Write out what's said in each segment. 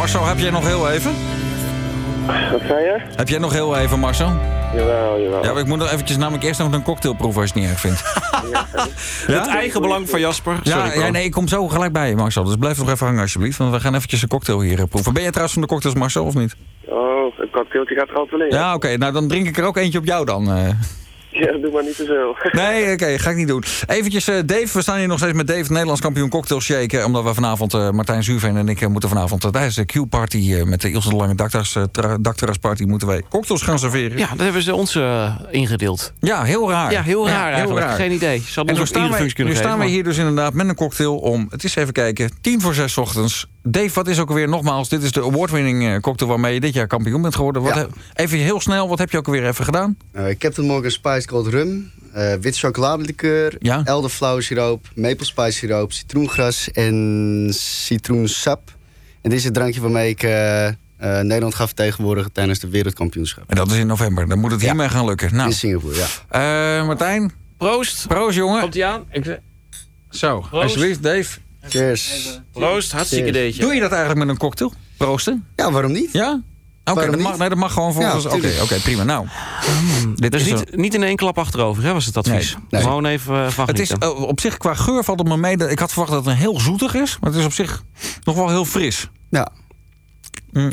Marcel, heb jij nog heel even? Wat zei je? Heb jij nog heel even, Marcel? Jawel. Ja, maar ik moet nog eventjes namelijk eerst nog een cocktail proeven als je het niet erg vindt. Het eigen belang van Jasper. Sorry, nee, ik kom zo gelijk bij je, Marcel. Dus blijf nog even hangen alsjeblieft, want we gaan eventjes een cocktail hier proeven. Ben jij trouwens van de cocktails, Marcel, of niet? Oh, een cocktailtje gaat er altijd wel in. Ja, oké. Nou, dan drink ik er ook eentje op jou dan. Ja, doe maar niet te veel. Nee, oké, ga ik niet doen. Eventjes, Dave, we staan hier nog steeds met Dave, Nederlands kampioen cocktail shaken. Omdat we vanavond, Martijn Zuurveen en ik moeten vanavond tijdens de Q-party met de Ilse de Lange dakterrasparty moeten wij cocktails gaan serveren. Ja, dat hebben ze ons ingedeeld. Ja, heel raar. Ja, heel raar eigenlijk. raar. Geen idee. Ze hadden En ons ook iedere functie kunnen nu geven. staan we hier dus inderdaad met een cocktail om, het is even kijken, 5:45 ochtends. Dave, wat is ook alweer, nogmaals, dit is de award-winning cocktail waarmee je dit jaar kampioen bent geworden. Ja. Even heel snel, wat heb je ook alweer even gedaan? Captain Morgan Spiced Cold Rum, wit chocoladelikeur, Ja. elderflower siroop, maple spice siroop, citroengras en citroensap. En dit is het drankje waarmee ik Nederland ga vertegenwoordigen tijdens de wereldkampioenschap. En dat is in november, dan moet het hiermee gaan lukken. Nou, In Singapore, ja. Martijn, Proost. proost jongen. Komt ie aan? Zo, alsjeblieft, Dave. Cheers. Proost. Hartstikke Cheers. deetje. Doe je dat eigenlijk met een cocktail? Proosten? Ja, waarom niet? Ja? Oké, Waarom dat mag, niet? nee, dat mag gewoon volgens... Ja, Oké, tuurlijk. prima. Nou, dit Dus is niet in één klap achterover, hè, was het advies? Nee. Gewoon even van het is genieten. op zich qua geur valt het me mee. Ik had verwacht dat het een heel zoetig is, maar het is op zich nog wel heel fris. Ja. Mm.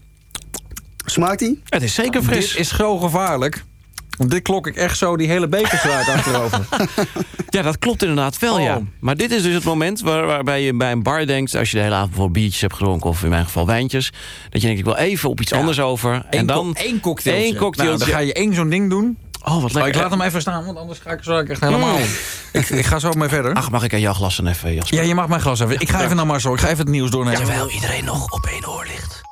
Smaakt die? Het is zeker fris. Dit is zo gevaarlijk. Want dit klok ik echt zo die hele beker eruit achterover. Ja, dat klopt inderdaad wel, ja. Maar dit is dus het moment waarbij je bij een bar denkt... als je de hele avond voor biertjes hebt gedronken... of in mijn geval wijntjes... dat je denkt, ik wil even op iets anders over. En dan één cocktailtje. één cocktailtje. Nou, dan ga je één zo'n ding doen. Oh, wat Maar lekker. ik laat hem even staan, want anders ga ik zo echt helemaal... Ik ga zo mee verder. Ach, mag ik aan jouw glas dan even, Jasper? Ja, je mag mijn glas even. Ik ga even naar Marcel. Ik ga even het nieuws doornemen. Terwijl iedereen nog op één oor ligt.